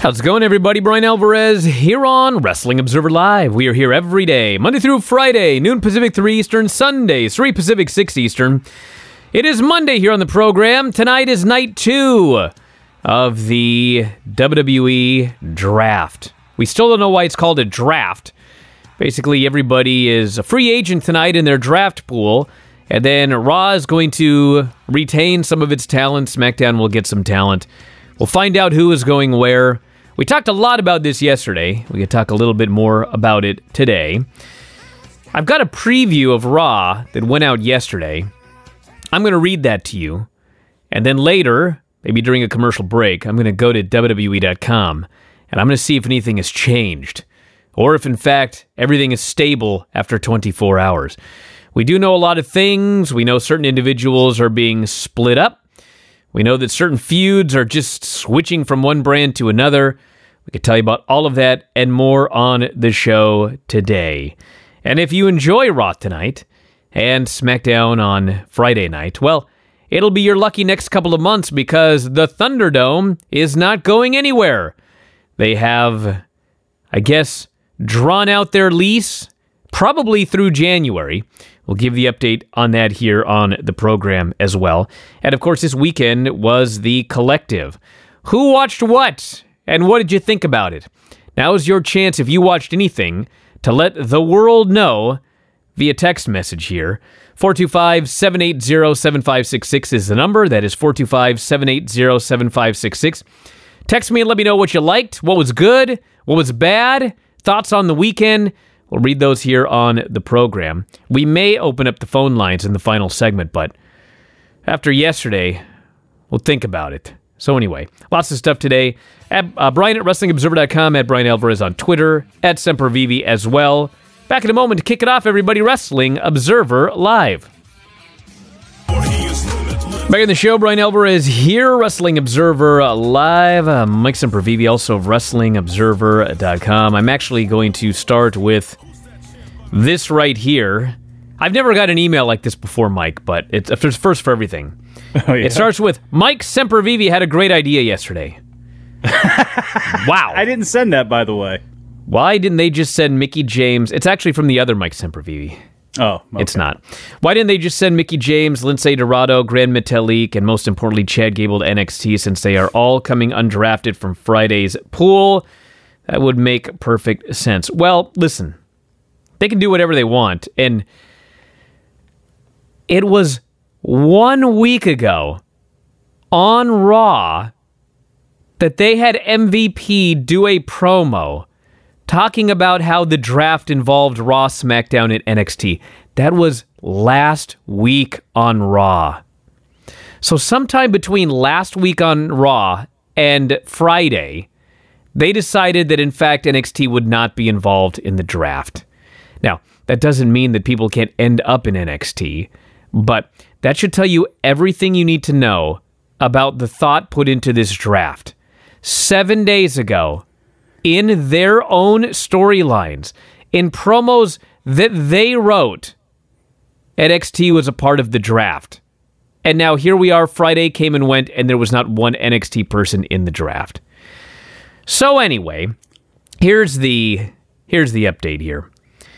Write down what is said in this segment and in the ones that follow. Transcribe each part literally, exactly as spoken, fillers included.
How's it going, everybody? Brian Alvarez here on Wrestling Observer Live. We are here every day, Monday through Friday, noon Pacific, three Eastern, Sundays, three Pacific, six Eastern. It is Monday here on the program. Tonight is night two of the W W E Draft. We still don't know why it's called a draft. Basically, everybody is a free agent tonight in their draft pool, and then Raw is going to retain some of its talent. SmackDown will get some talent. We'll find out who is going where. We talked a lot about this yesterday. We could talk a little bit more about it today. I've got a preview of Raw that went out yesterday. I'm going to read that to you. And then later, maybe during a commercial break, I'm going to go to W W E dot com and I'm going to see if anything has changed. Or if, in fact, everything is stable after twenty-four hours. We do know a lot of things. We know certain individuals are being split up. We know that certain feuds are just switching from one brand to another. We can tell you about all of that and more on the show today. And if you enjoy Raw tonight and SmackDown on Friday night, well, it'll be your lucky next couple of months because the Thunderdome is not going anywhere. They have, I guess, drawn out their lease probably through January. We'll give the update on that here on the program as well. And of course, this weekend was the Collective. Who watched what? And what did you think about it? Now is your chance, if you watched anything, to let the world know via text message here. four two five, seven eight zero, seven five six six is the number. That is four two five, seven eight zero, seven five six six. Text me and let me know what you liked, what was good, what was bad, thoughts on the weekend. We'll read those here on the program. We may open up the phone lines in the final segment, but after yesterday, we'll think about it. So anyway, lots of stuff today. At, uh, Brian at Wrestling Observer dot com, at Brian Alvarez on Twitter, at SemperVivi as well. Back in a moment to kick it off, everybody. Wrestling Observer Live. Back in the show, Brian Alvarez here, Wrestling Observer Live. Uh, Mike SemperVivi, also of Wrestling Observer dot com. I'm actually going to start with this right here. I've never got an email like this before, Mike, but it's a first for everything. Oh, yeah. It starts with, Mike SemperVivi had a great idea yesterday. Wow. I didn't send that, by the way. Why didn't they just send Mickie James? It's actually from the other Mike SemperVivi. Oh, okay. It's not. Why didn't they just send Mickie James, Lindsay Dorado, Gran Metalik, and most importantly, Chad Gable to N X T since they are all coming undrafted from Friday's pool? That would make perfect sense. Well, listen, they can do whatever they want, and it was one week ago on Raw that they had M V P do a promo talking about how the draft involved Raw, SmackDown, and N X T. That was last week on Raw. So sometime between last week on Raw and Friday, they decided that, in fact, N X T would not be involved in the draft. Now, that doesn't mean that people can't end up in N X T, but that should tell you everything you need to know about the thought put into this draft. Seven days ago, in their own storylines, in promos that they wrote, N X T was a part of the draft. And now here we are, Friday came and went, and there was not one N X T person in the draft. So anyway, here's the here's the update here.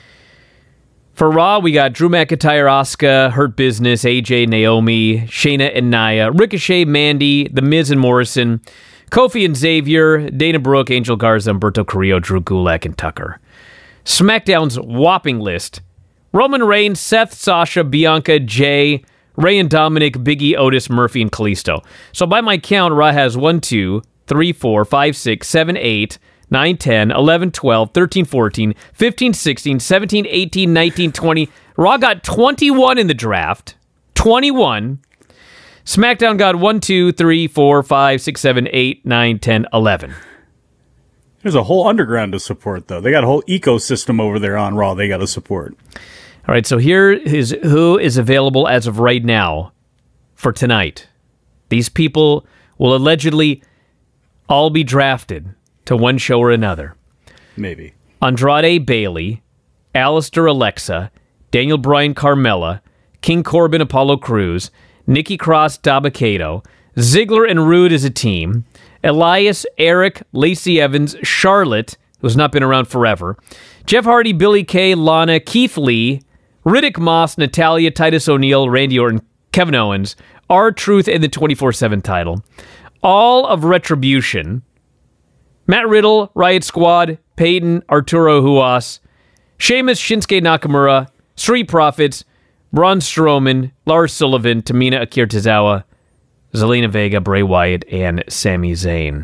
For Raw, we got Drew McIntyre, Asuka, Hurt Business, A J, Naomi, Shayna and Nia, Ricochet, Mandy, The Miz and Morrison, Kofi and Xavier, Dana Brooke, Angel Garza, Humberto Carrillo, Drew Gulak, and Tucker. SmackDown's whopping list: Roman Reigns, Seth, Sasha, Bianca, Jay, Rey and Dominic, Big E, Otis, Murphy, and Kalisto. So by my count, Raw has one, two, three, four, five, six, seven, eight, nine, ten, eleven, twelve, thirteen, fourteen, fifteen, sixteen, seventeen, eighteen, nineteen, twenty. Raw got twenty-one in the draft. twenty-one. SmackDown got one, two, three, four, five, six, seven, eight, nine, ten, eleven. There's a whole underground to support, though. They got a whole ecosystem over there on Raw they got to support. All right, so here is who is available as of right now for tonight. These people will allegedly all be drafted to one show or another. Maybe. Andrade Bailey, Alistair Alexa, Daniel Bryan Carmella, King Corbin Apollo Crews, Nikki Cross Dabba-Kato, Ziggler and Rude as a team, Elias, Eric, Lacey Evans, Charlotte, who's not been around forever, Jeff Hardy, Billy Kay, Lana, Keith Lee, Riddick Moss, Natalia, Titus O'Neil, Randy Orton, Kevin Owens, R-Truth, and the twenty-four seven title. All of Retribution, Matt Riddle, Riot Squad, Peyton, Arturo Huas, Sheamus, Shinsuke Nakamura, Street Profits, Braun Strowman, Lars Sullivan, Tamina Akira Tozawa, Zelina Vega, Bray Wyatt, and Sami Zayn.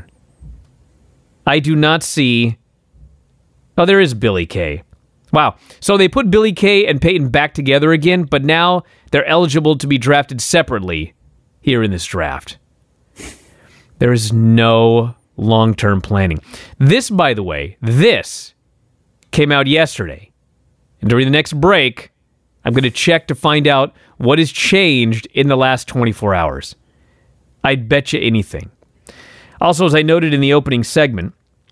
I do not see... Oh, there is Billy Kay. Wow. So they put Billy Kay and Peyton back together again, but now they're eligible to be drafted separately here in this draft. There is no long-term planning. This, by the way, this came out yesterday. And during the next break, I'm going to check to find out what has changed in the last twenty-four hours. I'd bet you anything. Also, as I noted in the opening segment,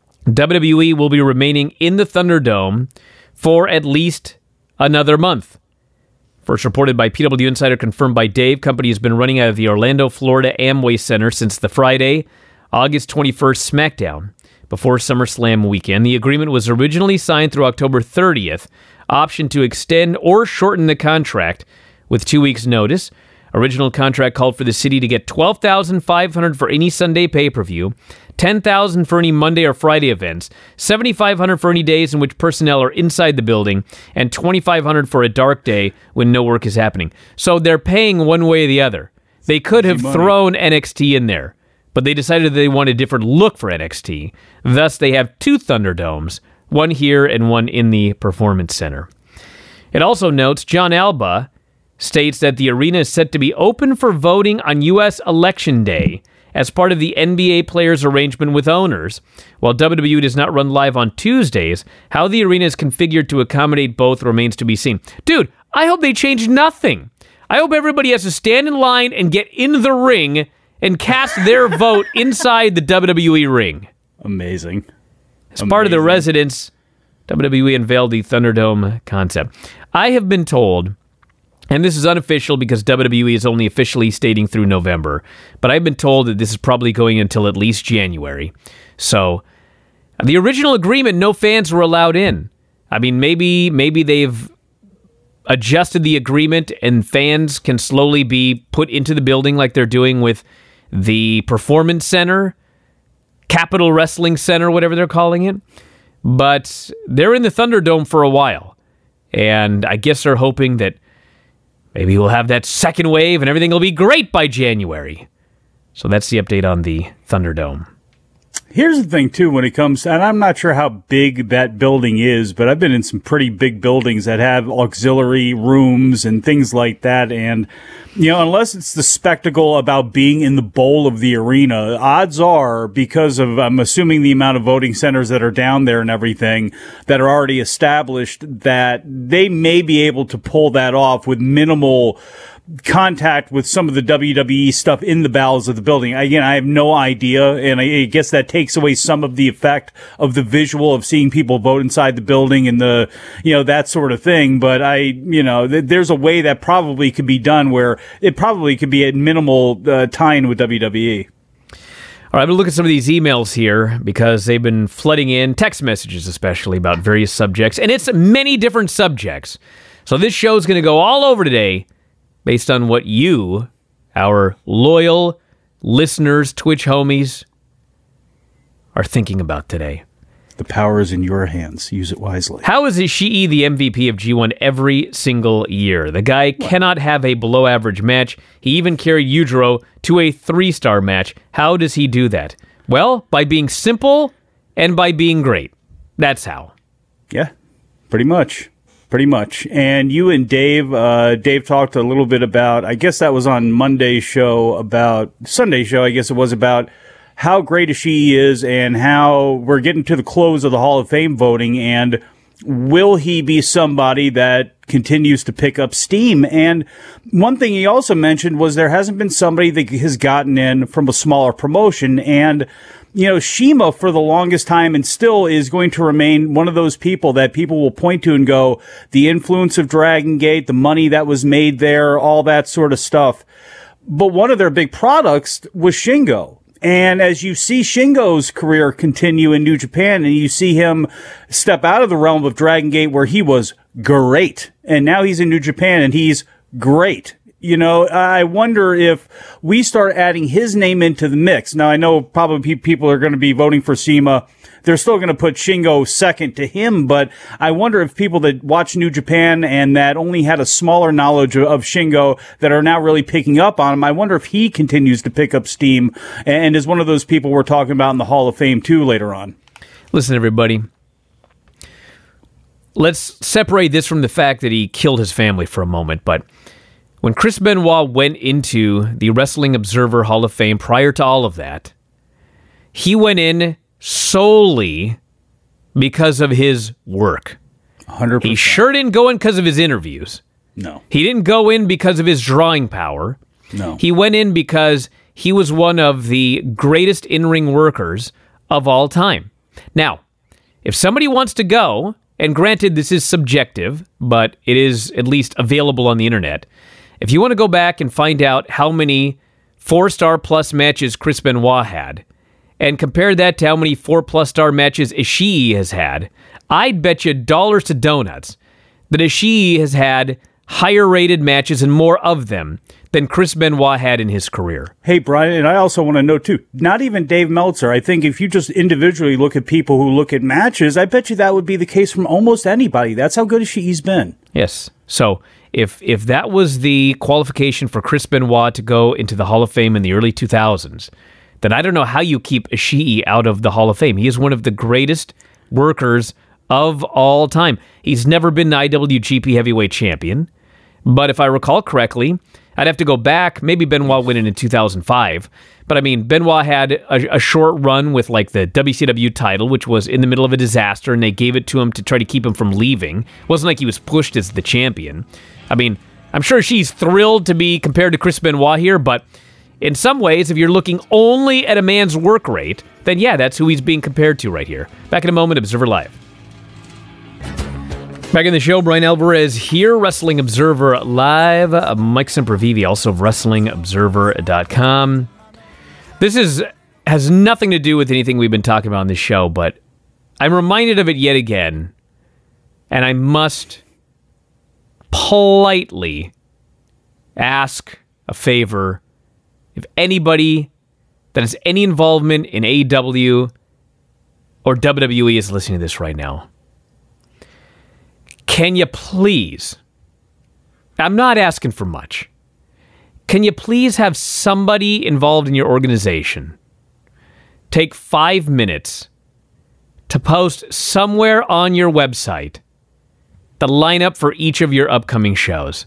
W W E will be remaining in the Thunderdome for at least another month. First reported by P W Insider, confirmed by Dave, company has been running out of the Orlando, Florida Amway Center since the Friday, August twenty-first SmackDown before SummerSlam weekend. The agreement was originally signed through October thirtieth, option to extend or shorten the contract with two weeks' notice. Original contract called for the city to get twelve thousand five hundred dollars for any Sunday pay-per-view, ten thousand dollars for any Monday or Friday events, seven thousand five hundred dollars for any days in which personnel are inside the building, and two thousand five hundred dollars for a dark day when no work is happening. So they're paying one way or the other. They could have thrown N X T in there, but they decided they want a different look for N X T. Thus, they have two Thunderdomes, one here and one in the Performance Center. It also notes John Alba states that the arena is set to be open for voting on U S Election Day as part of the N B A players' arrangement with owners. While W W E does not run live on Tuesdays, how the arena is configured to accommodate both remains to be seen. Dude, I hope they change nothing. I hope everybody has to stand in line and get in the ring and cast their vote inside the W W E ring. Amazing. As Amazing. Part of the residents, W W E unveiled the Thunderdome concept. I have been told, and this is unofficial because W W E is only officially stating through November, but I've been told that this is probably going until at least January. So, the original agreement, no fans were allowed in. I mean, maybe maybe they've adjusted the agreement and fans can slowly be put into the building like they're doing with the Performance Center, Capital Wrestling Center, whatever they're calling it. But they're in the Thunderdome for a while. And I guess they're hoping that maybe we'll have that second wave and everything will be great by January. So that's the update on the Thunderdome. Here's the thing, too, when it comes, and I'm not sure how big that building is, but I've been in some pretty big buildings that have auxiliary rooms and things like that. And, you know, unless it's the spectacle about being in the bowl of the arena, odds are, because of, I'm assuming the amount of voting centers that are down there and everything that are already established, that they may be able to pull that off with minimal contact with some of the W W E stuff in the bowels of the building. Again, I have no idea, and I guess that takes away some of the effect of the visual of seeing people vote inside the building and the, you know, that sort of thing. But I, you know, th- there's a way that probably could be done where it probably could be at minimal uh, tie-in with W W E. All right, I'm going to look at some of these emails here because they've been flooding in, text messages especially, about various subjects, and it's many different subjects. So this show's going to go all over today based on what you, our loyal listeners, Twitch homies, are thinking about today. The power is in your hands. Use it wisely. How is Ishii the M V P of G one every single year? The guy what? cannot have a below-average match. He even carried Yujiro to a three-star match. How does he do that? Well, by being simple and by being great. That's how. Yeah, pretty much. Pretty much. And you and Dave, uh, Dave talked a little bit about, I guess that was on Monday's show, about, Sunday's show, I guess it was, about how great Ishii is and how we're getting to the close of the Hall of Fame voting, and will he be somebody that continues to pick up steam? And one thing he also mentioned was there hasn't been somebody that has gotten in from a smaller promotion, and you know, CIMA for the longest time and still is going to remain one of those people that people will point to and go, the influence of Dragon Gate, the money that was made there, all that sort of stuff. But one of their big products was Shingo. And as you see Shingo's career continue in New Japan and you see him step out of the realm of Dragon Gate where he was great, and now he's in New Japan and he's great. You know, I wonder if we start adding his name into the mix. Now, I know probably people are going to be voting for CIMA. They're still going to put Shingo second to him, but I wonder if people that watch New Japan and that only had a smaller knowledge of Shingo that are now really picking up on him, I wonder if he continues to pick up steam and is one of those people we're talking about in the Hall of Fame too later on. Listen, everybody. Let's separate this from the fact that he killed his family for a moment, but when Chris Benoit went into the Wrestling Observer Hall of Fame prior to all of that, he went in solely because of his work. one hundred percent. He sure didn't go in because of his interviews. No. He didn't go in because of his drawing power. No. He went in because he was one of the greatest in-ring workers of all time. Now, if somebody wants to go, and granted this is subjective, but it is at least available on the internet, if you want to go back and find out how many four-star plus matches Chris Benoit had, and compare that to how many four-plus star matches Ishii has had, I'd bet you dollars to donuts that Ishii has had higher-rated matches and more of them than Chris Benoit had in his career. Hey, Brian, and I also want to know, too, not even Dave Meltzer. I think if you just individually look at people who look at matches, I bet you that would be the case from almost anybody. That's how good Ishii's been. Yes. So if if that was the qualification for Chris Benoit to go into the Hall of Fame in the early two thousands, then I don't know how you keep Ishii out of the Hall of Fame. He is one of the greatest workers of all time. He's never been the I W G P Heavyweight Champion, but if I recall correctly, I'd have to go back. Maybe Benoit went in in two thousand five, but I mean, Benoit had a, a short run with like the W C W title, which was in the middle of a disaster, and they gave it to him to try to keep him from leaving. It wasn't like he was pushed as the champion. I mean, I'm sure she's thrilled to be compared to Chris Benoit here, but in some ways, if you're looking only at a man's work rate, then yeah, that's who he's being compared to right here. Back in a moment, Observer Live. Back in the show, Brian Alvarez here, Wrestling Observer Live. Uh, Mike Sempervive, also of Wrestling Observer dot com. This is has nothing to do with anything we've been talking about on this show, but I'm reminded of it yet again, and I must politely ask a favor. If anybody that has any involvement in A E W or W W E is listening to this right now, can you please, I'm not asking for much, can you please have somebody involved in your organization take five minutes to post somewhere on your website the lineup for each of your upcoming shows?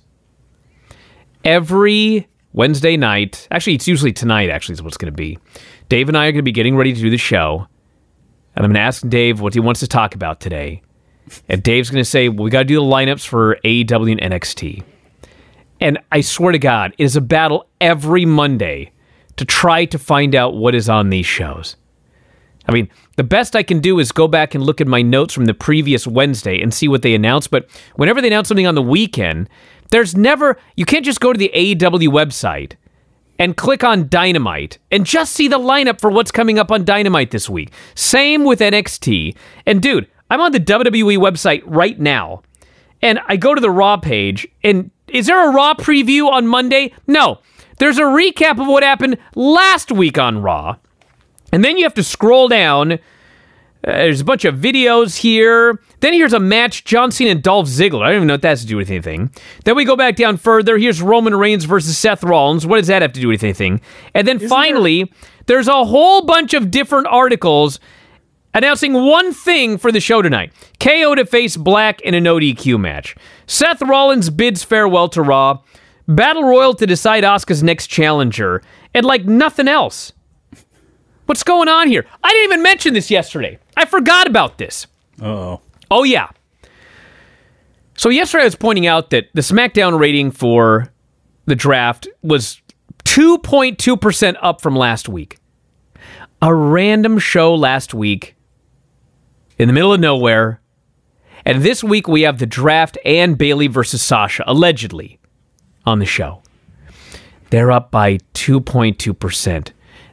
Every Wednesday night, actually it's usually tonight actually is what it's going to be, Dave and I are going to be getting ready to do the show, and I'm going to ask Dave what he wants to talk about today. And Dave's going to say, well, we got to do the lineups for A E W and N X T. And I swear to God, it is a battle every Monday to try to find out what is on these shows. I mean, the best I can do is go back and look at my notes from the previous Wednesday and see what they announced. But whenever they announce something on the weekend, there's never, you can't just go to the A E W website and click on Dynamite and just see the lineup for what's coming up on Dynamite this week. Same with N X T. And dude, I'm on the W W E website right now, and I go to the Raw page, and is there a Raw preview on Monday? No. There's a recap of what happened last week on Raw, and then you have to scroll down. Uh, there's a bunch of videos here. Then here's a match, John Cena and Dolph Ziggler. I don't even know what that has to do with anything. Then we go back down further. Here's Roman Reigns versus Seth Rollins. What does that have to do with anything? And then Isn't finally, there... there's a whole bunch of different articles announcing one thing for the show tonight. K O to face Black in a no D Q match. Seth Rollins bids farewell to Raw. Battle Royal to decide Asuka's next challenger. And like nothing else. What's going on here? I didn't even mention this yesterday. I forgot about this. Uh-oh. Oh, yeah. So yesterday I was pointing out that the SmackDown rating for the draft was two point two percent up from last week. A random show last week in the middle of nowhere. And this week we have the draft and Bayley versus Sasha, allegedly, on the show. They're up by two point two percent.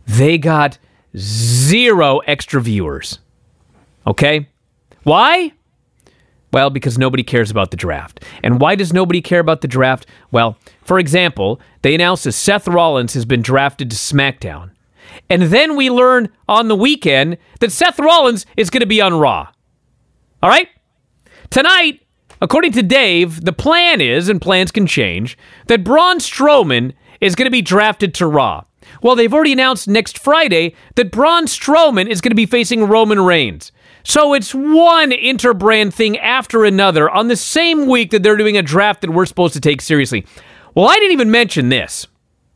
they got zero extra viewers. Okay? Why? Well, because nobody cares about the draft. And why does nobody care about the draft? Well, for example, they announced that Seth Rollins has been drafted to SmackDown. And then we learn on the weekend that Seth Rollins is going to be on Raw. All right? Tonight, according to Dave, the plan is, and plans can change, that Braun Strowman is going to be drafted to Raw. Well, they've already announced next Friday that Braun Strowman is going to be facing Roman Reigns. So it's one interbrand thing after another on the same week that they're doing a draft that we're supposed to take seriously. Well, I didn't even mention this.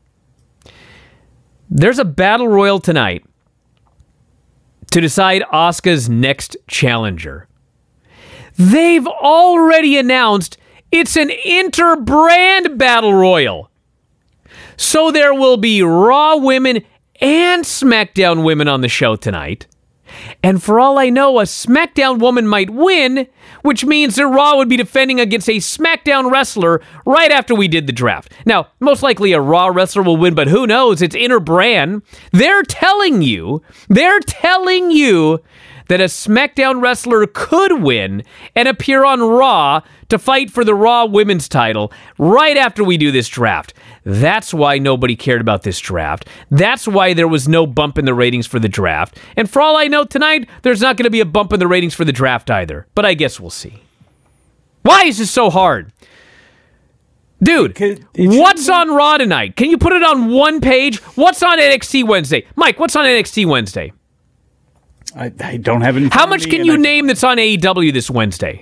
There's a battle royal tonight to decide Asuka's next challenger. They've already announced it's an interbrand battle royal. So there will be Raw women and SmackDown women on the show tonight. And for all I know, a SmackDown woman might win, which means that Raw would be defending against a SmackDown wrestler right after we did the draft. Now, most likely a Raw wrestler will win, but who knows? It's interbrand. They're telling you, they're telling you that a SmackDown wrestler could win and appear on Raw to fight for the Raw women's title right after we do this draft. That's why nobody cared about this draft. That's why there was no bump in the ratings for the draft. And for all I know tonight, there's not going to be a bump in the ratings for the draft either. But I guess we'll see. Why is this so hard? Dude, what's on Raw tonight? Can you put it on one page? What's on N X T Wednesday? Mike, what's on N X T Wednesday? I, I don't have it. How much can you I, name that's on A E W this Wednesday?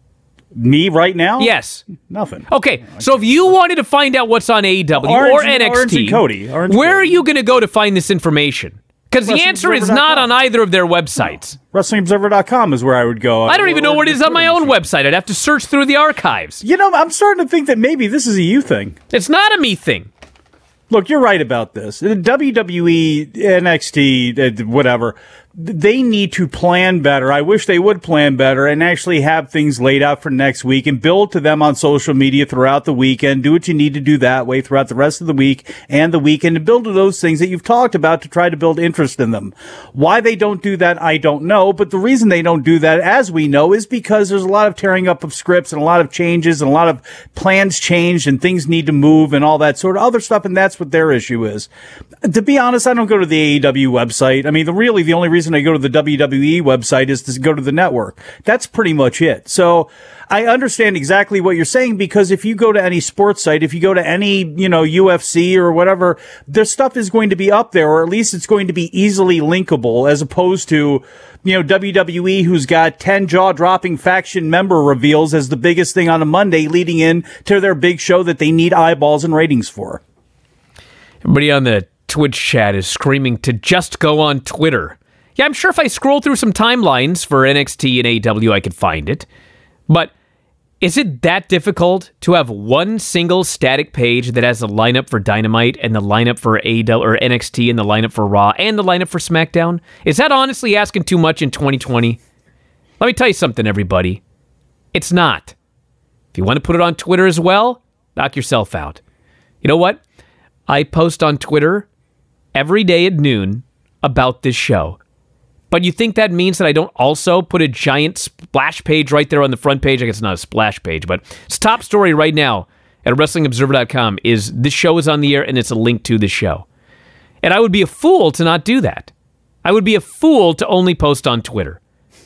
Me right now? Yes. Nothing. Okay, so if you wanted to find out what's on A E W Orange or and, N X T, Orange and Cody. Orange where Cody. are you going to go to find this information? Because the answer is not on either of their websites. No. Wrestling Observer dot com is where I would go. I don't even know where it is on my own website. I'd have to search through the archives. You know, I'm starting to think that maybe this is a you thing. It's not a me thing. Look, you're right about this. The W W E, N X T, whatever, they need to plan better. I wish they would plan better and actually have things laid out for next week and build to them on social media throughout the weekend. Do what you need to do that way throughout the rest of the week and the weekend and build to those things that you've talked about to try to build interest in them. Why they don't do that, I don't know. But the reason they don't do that, as we know, is because there's a lot of tearing up of scripts and a lot of changes and a lot of plans changed and things need to move and all that sort of other stuff. And that's what their issue is. To be honest, I don't go to the A E W website. I mean, the, really, the only reason I go to the W W E website is to go to the network. That's pretty much it. So I understand exactly what you're saying, because if you go to any sports site, if you go to any, you know, U F C or whatever, their stuff is going to be up there, or at least it's going to be easily linkable, as opposed to, you know, W W E, who's got ten jaw-dropping faction member reveals as the biggest thing on a Monday leading in to their big show that they need eyeballs and ratings for. Everybody on the Twitch chat is screaming to just go on Twitter. Yeah, I'm sure if I scroll through some timelines for N X T and A E W, I could find it. But is it that difficult to have one single static page that has the lineup for Dynamite and the lineup for A E W or N X T and the lineup for Raw and the lineup for SmackDown? Is that honestly asking too much in twenty twenty? Let me tell you something, everybody. It's not. If you want to put it on Twitter as well, knock yourself out. You know what? I post on Twitter every day at noon about this show. But you think that means that I don't also put a giant splash page right there on the front page? I guess it's not a splash page, but it's top story right now at Wrestling Observer dot com is this show is on the air and it's a link to the show. And I would be a fool to not do that. I would be a fool to only post on Twitter.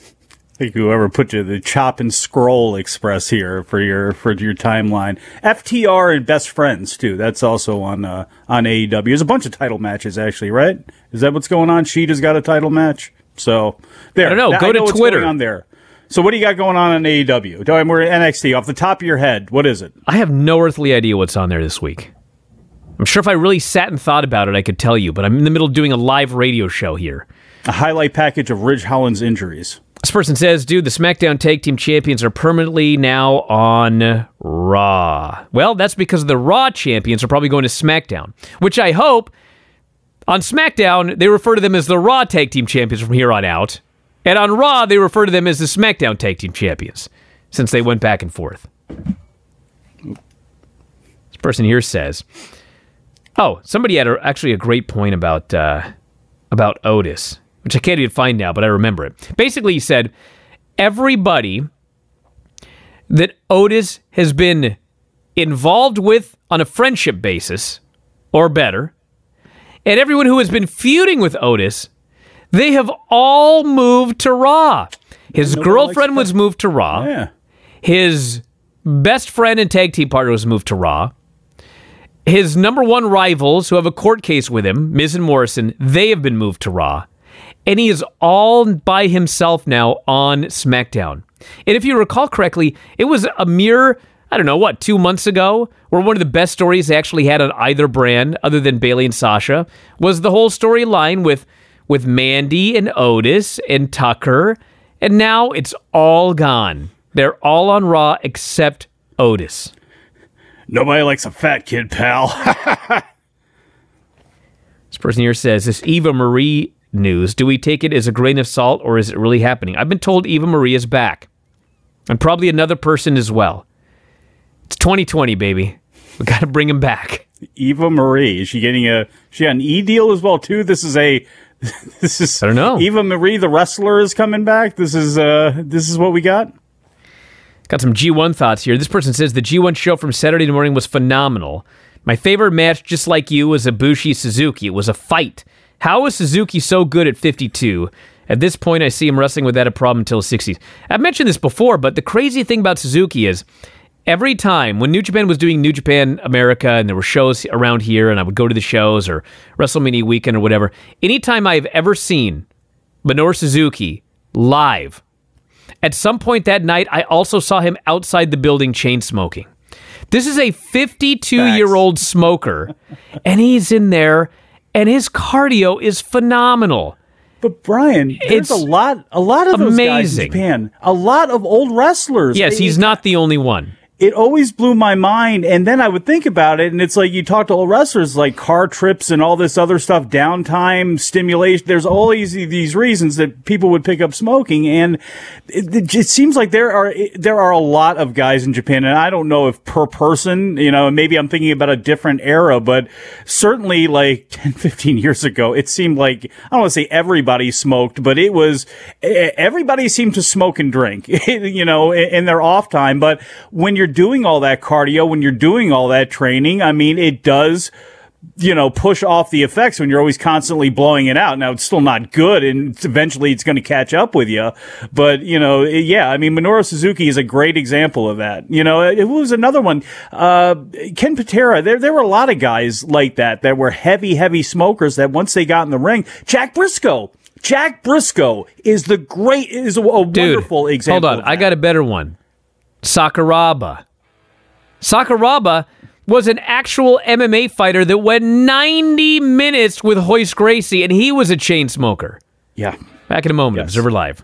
I think whoever put you the chop and scroll express here for your for your timeline. F T R and Best Friends too. That's also on uh, on A E W. There's a bunch of title matches actually, right? Is that what's going on? Sheeta's got a title match. So there. I don't know. That, Go I to know what's Twitter going on there. So what do you got going on on A E W? We're at N X T. Off the top of your head, what is it? I have no earthly idea what's on there this week. I'm sure if I really sat and thought about it, I could tell you, but I'm in the middle of doing a live radio show here. A highlight package of Ridge Holland's injuries. This person says, dude, the SmackDown Tag Team Champions are permanently now on Raw. Well, that's because the Raw Champions are probably going to SmackDown, which I hope on SmackDown, they refer to them as the Raw Tag Team Champions from here on out. And on Raw, they refer to them as the SmackDown Tag Team Champions, since they went back and forth. This person here says, oh, somebody had a, actually a great point about uh, about Otis, which I can't even find now, but I remember it. Basically, he said, everybody that Otis has been involved with on a friendship basis, or better, and everyone who has been feuding with Otis, they have all moved to Raw. His girlfriend was moved to Raw. Yeah. His best friend and tag team partner was moved to Raw. His number one rivals, who have a court case with him, Miz and Morrison, they have been moved to Raw. And he is all by himself now on SmackDown. And if you recall correctly, it was a mere, I don't know, what, two months ago, where one of the best stories they actually had on either brand, other than Bayley and Sasha, was the whole storyline with, with Mandy and Otis and Tucker. And now it's all gone. They're all on Raw except Otis. Nobody likes a fat kid, pal. This person here says, this Eva Marie news, do we take it as a grain of salt or is it really happening? I've been told Eva Marie is back. And probably another person as well. It's twenty twenty, baby. We got to bring him back. Eva Marie, is she getting a, she got an E deal as well too? This is a, this is, I don't know. Eva Marie, the wrestler, is coming back. This is, uh, this is what we got. Got some G one thoughts here. This person says the G one show from Saturday morning was phenomenal. My favorite match, just like you, was Ibushi Suzuki. It was a fight. How is Suzuki so good at fifty-two? At this point, I see him wrestling without a problem until his sixties. I've mentioned this before, but the crazy thing about Suzuki is every time when New Japan was doing New Japan America and there were shows around here and I would go to the shows or WrestleMania weekend or whatever, anytime I've ever seen Minoru Suzuki live, at some point that night, I also saw him outside the building chain smoking. This is a fifty-two-year-old smoker, and he's in there, and his cardio is phenomenal. But Brian, there's It's a lot, a lot of those guys in amazing. Japan. A lot of old wrestlers. Yes, It- he's not the only one. It always blew my mind, and then I would think about it, and it's like you talk to old wrestlers, like car trips and all this other stuff, downtime, stimulation. There's all these these reasons that people would pick up smoking, and it, it seems like there are there are a lot of guys in Japan, and I don't know if per person, you know, maybe I'm thinking about a different era, but certainly like ten, fifteen years ago, it seemed like, I don't want to say everybody smoked, but it was, everybody seemed to smoke and drink, you know, in their off time, but when you're doing all that cardio, when you're doing all that training, I mean, it does, you know, push off the effects when you're always constantly blowing it out. Now, it's still not good, and eventually it's going to catch up with you. But, you know, yeah, I mean, Minoru Suzuki is a great example of that. You know, it was another one. Uh, Ken Patera, there, there were a lot of guys like that, that were heavy, heavy smokers that once they got in the ring, Jack Briscoe. Jack Briscoe is the great, is a, a Dude, wonderful example. Hold on, I got a better one. Sakuraba. Sakuraba was an actual M M A fighter that went ninety minutes with Hoist Gracie, and he was a chain smoker. Yeah. Back in a moment. Yes. Observer Live.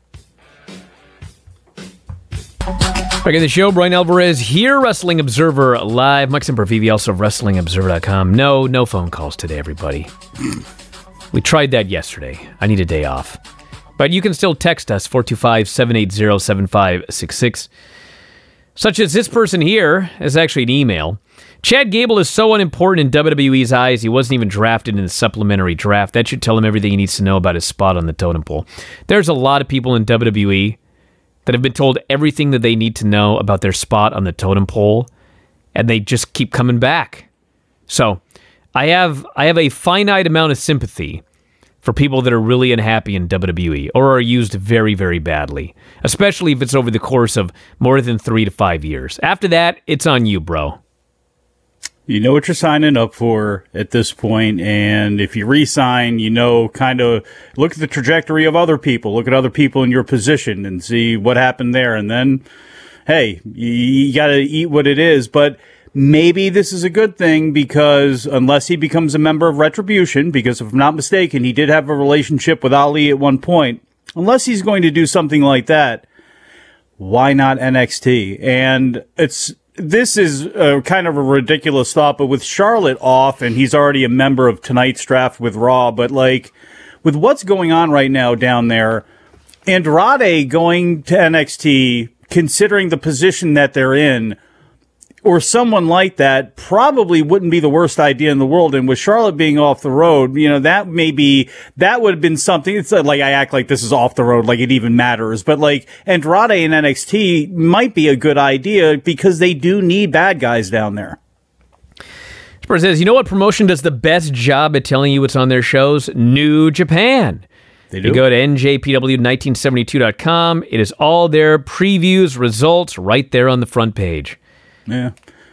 Back in the show, Brian Alvarez here, Wrestling Observer Live. Mike Semper V V, also wrestling observer dot com. No, no phone calls today, everybody. We tried that yesterday. I need a day off. But you can still text us, four two five, seven eight zero, seven five six six. Such as this person here is actually an email. Chad Gable is so unimportant in W W E's eyes, he wasn't even drafted in the supplementary draft. That should tell him everything he needs to know about his spot on the totem pole. There's a lot of people in W W E that have been told everything that they need to know about their spot on the totem pole, and they just keep coming back. So, I have I have a finite amount of sympathy for people that are really unhappy in W W E or are used very, very badly, especially if it's over the course of more than three to five years. After that, it's on you, bro. You know what you're signing up for at this point, and if you re-sign, you know, kind of look at the trajectory of other people, look at other people in your position and see what happened there, and then, hey, you, you got to eat what it is, but maybe this is a good thing because unless he becomes a member of Retribution, because if I'm not mistaken, he did have a relationship with Ali at one point, unless he's going to do something like that, why not N X T? And it's, this is a, kind of a ridiculous thought, but with Charlotte off and he's already a member of tonight's draft with Raw, but like with what's going on right now down there, Andrade going to N X T, considering the position that they're in, or someone like that probably wouldn't be the worst idea in the world. And with Charlotte being off the road, you know, that maybe that would have been something. It's like I act like this is off the road, like it even matters. But like Andrade in N X T might be a good idea because they do need bad guys down there. This person says, you know what promotion does the best job at telling you what's on their shows? New Japan. They do. You go to N J P W nineteen seventy-two dot com. It is all their previews, results right there on the front page. Yeah.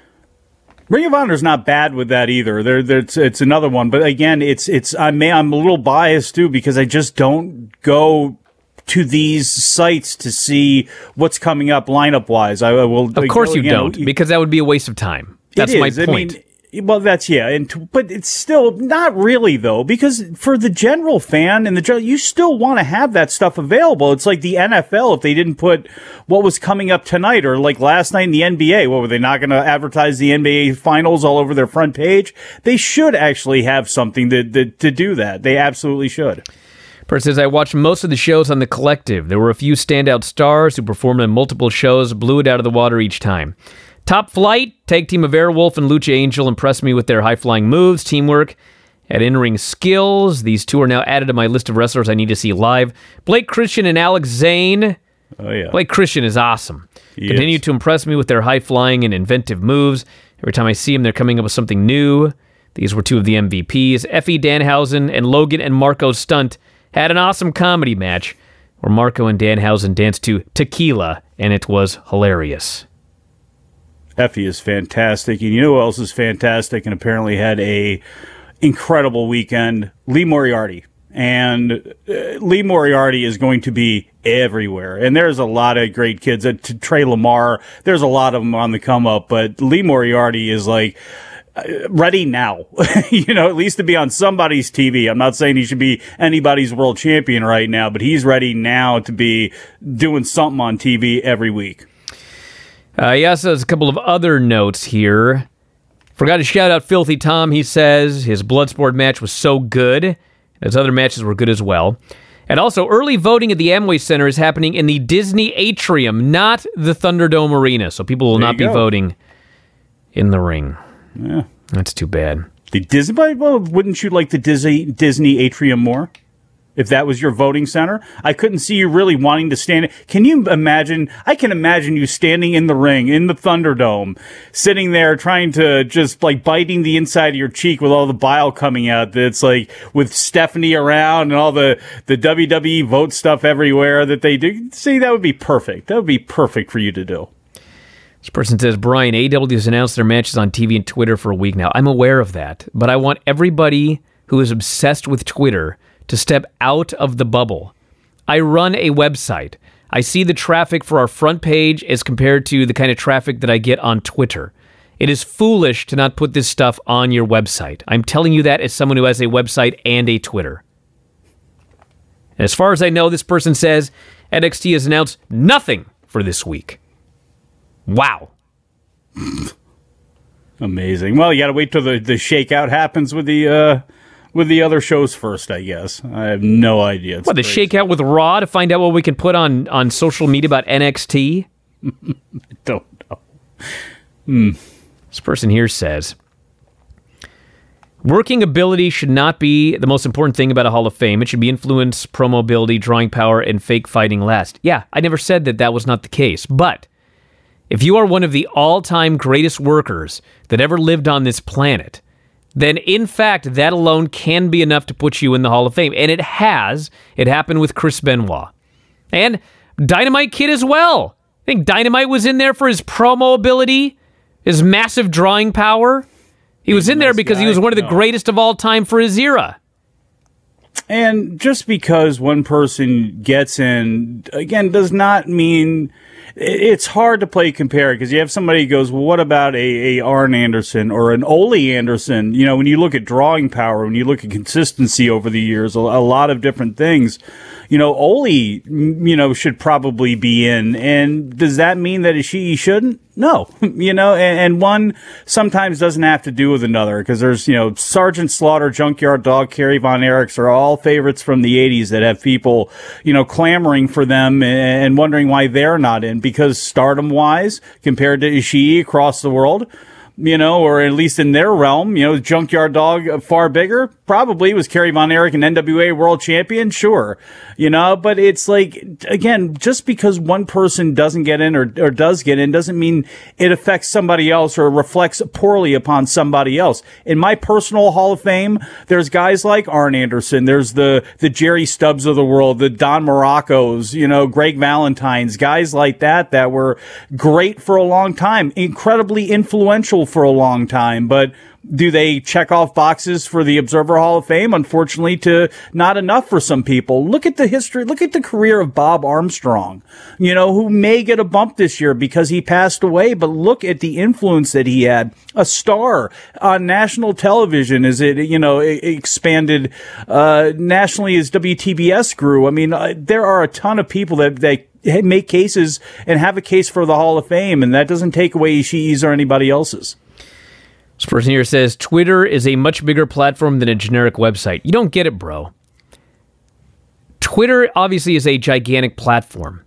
Ring of Honor's not bad with that either. There, there, it's, it's another one, but again, it's it's I may I'm a little biased too because I just don't go to these sites to see what's coming up lineup wise. I will. Of course you again, don't, because that would be a waste of time. That's my point. I mean, well, that's yeah, and but it's still not really though, because for the general fan and the general, you still want to have that stuff available. It's like the N F L if they didn't put what was coming up tonight, or like last night in the N B A. What were they not going to advertise the N B A finals all over their front page? They should actually have something to to, to do that. They absolutely should. Person says, I watched most of the shows on The Collective. There were a few standout stars who performed in multiple shows, blew it out of the water each time. Top Flight, tag team of Airwolf and Lucha Angel impressed me with their high-flying moves, teamwork, and in-ring skills. These two are now added to my list of wrestlers I need to see live. Blake Christian and Alex Zane. Oh, yeah. Blake Christian is awesome. He Continue is. to impress me with their high-flying and inventive moves. Every time I see them, they're coming up with something new. These were two of the M V Ps. Effie Danhausen and Logan and Marco Stunt had an awesome comedy match where Marco and Danhausen danced to Tequila, and it was hilarious. Effie is fantastic, and you know who else is fantastic and apparently had a incredible weekend? Lee Moriarty. And uh, Lee Moriarty is going to be everywhere. And there's a lot of great kids. Uh, Trey Lamar, there's a lot of them on the come up, but Lee Moriarty is like uh, ready now, you know, at least to be on somebody's T V. I'm not saying he should be anybody's world champion right now, but he's ready now to be doing something on T V every week. Uh, he also has a couple of other notes here. Forgot to shout out Filthy Tom. He says his Bloodsport match was so good. His other matches were good as well. And also, early voting at the Amway Center is happening in the Disney Atrium, not the Thunderdome Arena. So people will There not be you go. voting in the ring. Yeah. That's too bad. The Disney, well, wouldn't you like the Disney Disney Atrium more? If that was your voting center, I couldn't see you really wanting to stand. Can you imagine? I can imagine you standing in the ring, in the Thunderdome, sitting there trying to just like biting the inside of your cheek with all the bile coming out. It's like with Stephanie around and all the, the W W E vote stuff everywhere that they do. See, that would be perfect. That would be perfect for you to do. This person says, Brian, A E W has announced their matches on T V and Twitter for a week now. I'm aware of that, but I want everybody who is obsessed with Twitter to step out of the bubble. I run a website. I see the traffic for our front page as compared to the kind of traffic that I get on Twitter. It is foolish to not put this stuff on your website. I'm telling you that as someone who has a website and a Twitter. And as far as I know, this person says N X T has announced nothing for this week. Wow. Amazing. Well, you got to wait till the, the shakeout happens with the uh, with the other shows first, I guess. I have no idea. It's what, the crazy. shakeout with Raw to find out what we can put on, on social media about N X T? Don't know. Hmm. This person here says, working ability should not be the most important thing about a Hall of Fame. It should be influence, promo ability, drawing power, and fake fighting last. Yeah, I never said that that was not the case. But if you are one of the all-time greatest workers that ever lived on this planet, then in fact, that alone can be enough to put you in the Hall of Fame. And it has. It happened with Chris Benoit. And Dynamite Kid as well. I think Dynamite was in there for his promo ability, his massive drawing power. He was in there because he was one of the greatest of all time for his era. And just because one person gets in, again, does not mean... It's hard to play compare because you have somebody who goes, well, what about a, a Arn Anderson or an Ole Anderson? You know, when you look at drawing power, when you look at consistency over the years, a, a lot of different things, you know, Oli, you know, should probably be in. And does that mean that Ishii shouldn't? No, you know, and, and one sometimes doesn't have to do with another, because there's, you know, Sergeant Slaughter, Junkyard Dog, Kerry Von Erichs are all favorites from the eighties that have people, you know, clamoring for them and wondering why they're not in, because stardom wise, compared to Ishii across the world, you know, or at least in their realm, you know, Junkyard Dog far bigger? Probably. Was Kerry Von Erich an N W A world champion? Sure. You know, but it's like, again, just because one person doesn't get in or, or does get in doesn't mean it affects somebody else or reflects poorly upon somebody else. In my personal Hall of Fame, there's guys like Arn Anderson. There's the, the Jerry Stubbs of the world, the Don Moroccos, you know, Greg Valentines, guys like that that were great for a long time, incredibly influential for a long time, but do they check off boxes for the Observer Hall of Fame? Unfortunately, to not enough for some people. Look at the history. Look at the career of Bob Armstrong, you know, who may get a bump this year because he passed away. But look at the influence that he had. A star on national television as it, you know, it expanded uh, nationally as W T B S grew. I mean, uh, there are a ton of people that, that make cases and have a case for the Hall of Fame, and that doesn't take away Ishii's or anybody else's. This person here says, Twitter is a much bigger platform than a generic website. You don't get it, bro. Twitter obviously is a gigantic platform,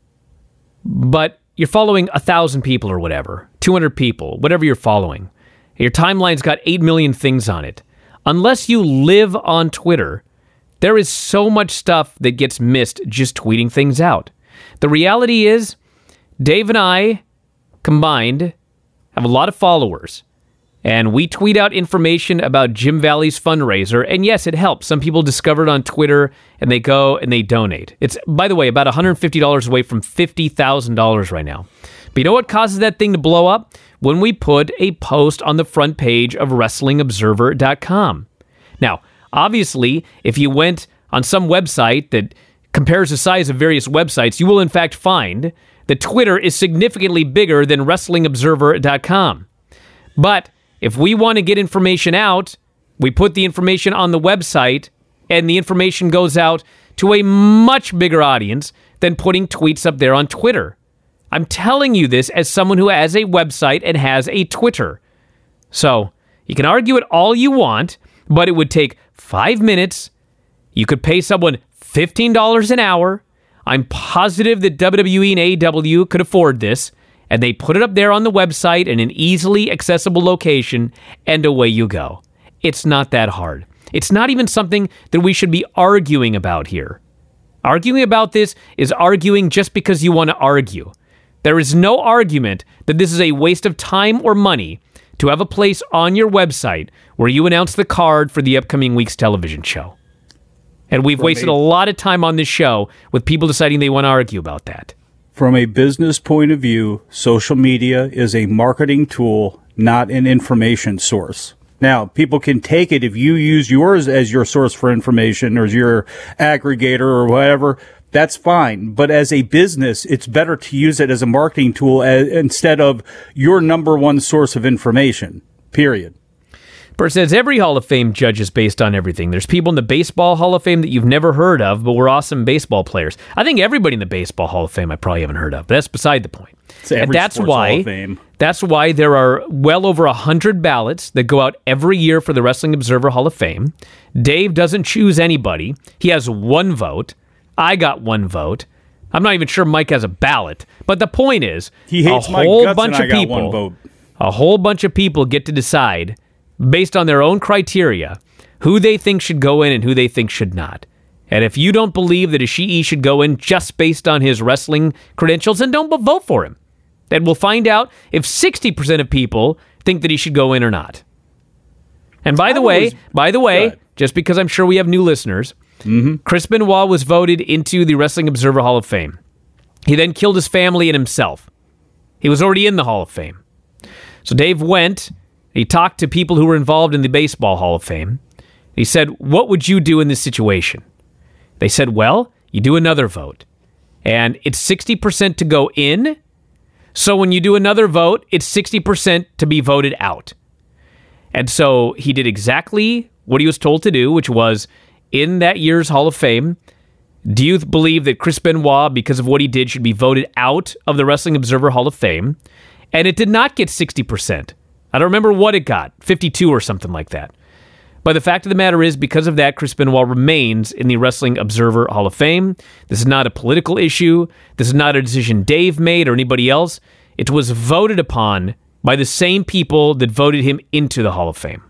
but you're following a thousand people or whatever, two hundred people, whatever you're following. Your timeline's got eight million things on it. Unless you live on Twitter, there is so much stuff that gets missed just tweeting things out. The reality is, Dave and I combined have a lot of followers. And we tweet out information about Jim Valley's fundraiser. And yes, it helps. Some people discover it on Twitter, and they go and they donate. It's, by the way, about one hundred fifty dollars away from fifty thousand dollars right now. But you know what causes that thing to blow up? When we put a post on the front page of Wrestling Observer dot com. Now, obviously, if you went on some website that compares the size of various websites, you will in fact find that Twitter is significantly bigger than Wrestling Observer dot com. But if we want to get information out, we put the information on the website, and the information goes out to a much bigger audience than putting tweets up there on Twitter. I'm telling you this as someone who has a website and has a Twitter. So, you can argue it all you want, but it would take five minutes. You could pay someone fifteen dollars an hour. I'm positive that W W E and A E W could afford this. And they put it up there on the website in an easily accessible location, and away you go. It's not that hard. It's not even something that we should be arguing about here. Arguing about this is arguing just because you want to argue. There is no argument that this is a waste of time or money to have a place on your website where you announce the card for the upcoming week's television show. And we've wasted a lot of time on this show with people deciding they want to argue about that. From a business point of view, social media is a marketing tool, not an information source. Now, people can take it if you use yours as your source for information or as your aggregator or whatever. That's fine. But as a business, it's better to use it as a marketing tool as, instead of your number one source of information, period. Bert says, every Hall of Fame judge is based on everything. There's people in the Baseball Hall of Fame that you've never heard of, but were awesome baseball players. I think everybody in the Baseball Hall of Fame I probably haven't heard of, but that's beside the point. And that's why, that's why there are well over one hundred ballots that go out every year for the Wrestling Observer Hall of Fame. Dave doesn't choose anybody. He has one vote. I got one vote. I'm not even sure Mike has a ballot. But the point is, he hates a my whole guts bunch and of I got people, one vote. a whole bunch of people get to decide based on their own criteria who they think should go in and who they think should not. And if you don't believe that Ishii should go in just based on his wrestling credentials, then don't vote for him. Then we'll find out if sixty percent of people think that he should go in or not. And by the way, by the way, just because I'm sure we have new listeners, mm-hmm. Chris Benoit was voted into the Wrestling Observer Hall of Fame. He then killed his family and himself. He was already in the Hall of Fame. So Dave went, he talked to people who were involved in the Baseball Hall of Fame. He said, what would you do in this situation? They said, well, you do another vote. And it's sixty percent to go in. So when you do another vote, it's sixty percent to be voted out. And so he did exactly what he was told to do, which was in that year's Hall of Fame, Do you believe that Chris Benoit, because of what he did, should be voted out of the Wrestling Observer Hall of Fame? And it did not get sixty percent. I don't remember what it got, fifty-two or something like that. But the fact of the matter is, because of that, Chris Benoit remains in the Wrestling Observer Hall of Fame. This is not a political issue. This is not a decision Dave made or anybody else. It was voted upon by the same people that voted him into the Hall of Fame.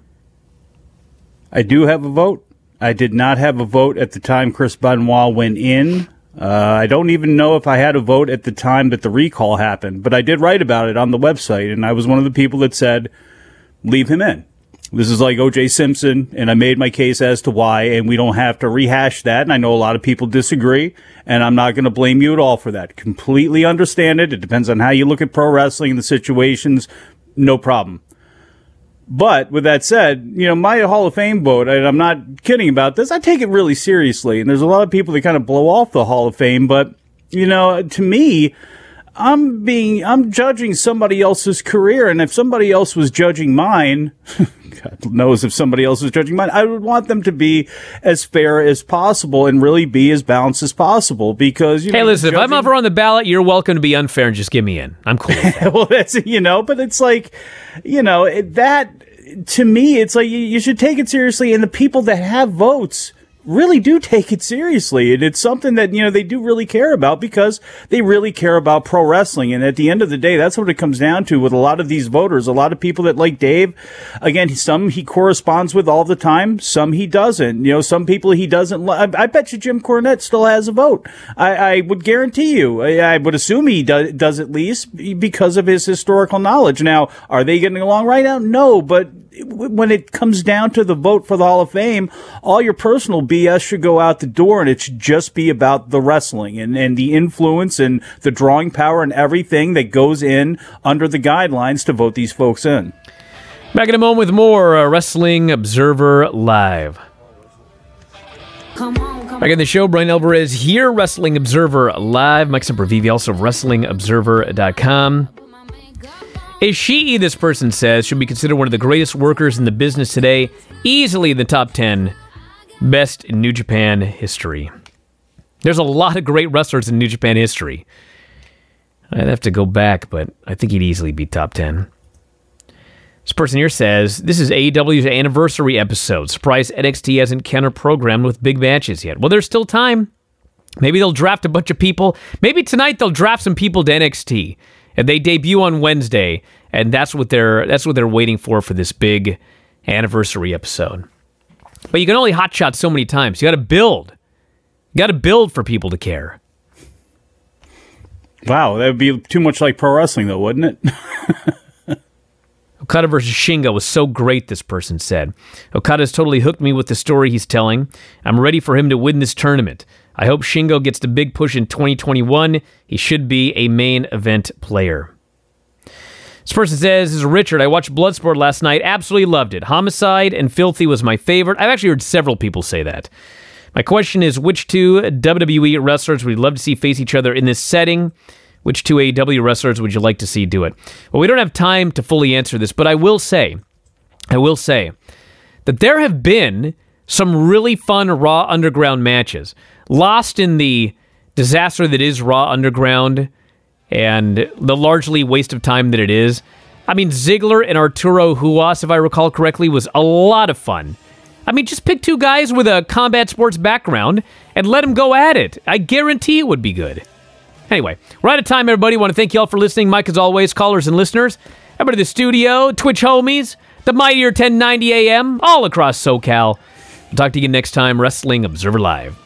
I do have a vote. I did not have a vote at the time Chris Benoit went in. Uh, I don't even know if I had a vote at the time that the recall happened, but I did write about it on the website, and I was one of the people that said, leave him in. This is like O J Simpson, and I made my case as to why, and we don't have to rehash that, and I know a lot of people disagree, and I'm not going to blame you at all for that. Completely understand it. It depends on how you look at pro wrestling and the situations. No problem. But with that said, you know, my Hall of Fame vote, and I'm not kidding about this, I take it really seriously. And there's a lot of people that kind of blow off the Hall of Fame. But, you know, to me, I'm being, I'm judging somebody else's career. And if somebody else was judging mine, God knows if somebody else was judging mine, I would want them to be as fair as possible and really be as balanced as possible. Because, you know, hey, listen, judging, if I'm ever on the ballot, you're welcome to be unfair and just get me in. I'm cool with that. Well, that's, you know, but it's like, you know, it, that, to me, it's like you, you should take it seriously. And the people that have votes really do take it seriously. And it's something that, you know, they do really care about because they really care about pro wrestling. And at the end of the day, that's what it comes down to with a lot of these voters. A lot of people that like Dave, again, some he corresponds with all the time. Some he doesn't. You know, some people he doesn't. Li- I, I bet you Jim Cornette still has a vote. I, I would guarantee you. I, I would assume he do, does at least because of his historical knowledge. Now, are they getting along right now? No, but when it comes down to the vote for the Hall of Fame, all your personal B S should go out the door, and it should just be about the wrestling and, and the influence and the drawing power and everything that goes in under the guidelines to vote these folks in. Back in a moment with more uh, Wrestling Observer Live. Come on, come Back in the show, Brian Alvarez here, Wrestling Observer Live. Mike Sempervive, also wrestling observer dot com. Ishii, this person says, should be considered one of the greatest workers in the business today, easily in the top ten best in New Japan history. There's a lot of great wrestlers in New Japan history. I'd have to go back, but I think he'd easily be top ten. This person here says, this is A E W's anniversary episode. Surprised N X T hasn't counter-programmed with big matches yet. Well, there's still time. Maybe they'll draft a bunch of people. Maybe tonight they'll draft some people to N X T. And they debut on Wednesday, and that's what they're that's what they're waiting for for this big anniversary episode. But you can only hotshot so many times. You got to build. You got to build for people to care. Wow, that would be too much like pro wrestling, though, wouldn't it? Okada versus Shingo was so great, this person said. Okada's totally hooked me with the story he's telling. I'm ready for him to win this tournament. I hope Shingo gets the big push in twenty twenty-one. He should be a main event player. This person says, this is Richard. I watched Bloodsport last night. Absolutely loved it. Homicide and Filthy was my favorite. I've actually heard several people say that. My question is, which two W W E wrestlers would you love to see face each other in this setting? Which two A E W wrestlers would you like to see do it? Well, we don't have time to fully answer this, but I will say, I will say that there have been some really fun Raw Underground matches. Lost in the disaster that is Raw Underground and the largely waste of time that it is. I mean, Ziggler and Arturo Huas, if I recall correctly, was a lot of fun. I mean, just pick two guys with a combat sports background and let them go at it. I guarantee it would be good. Anyway, we're out of time, everybody. I want to thank you all for listening. Mike, as always, callers and listeners. Everybody in the studio, Twitch homies, the mightier ten ninety A M, all across SoCal. We'll talk to you again next time, Wrestling Observer Live.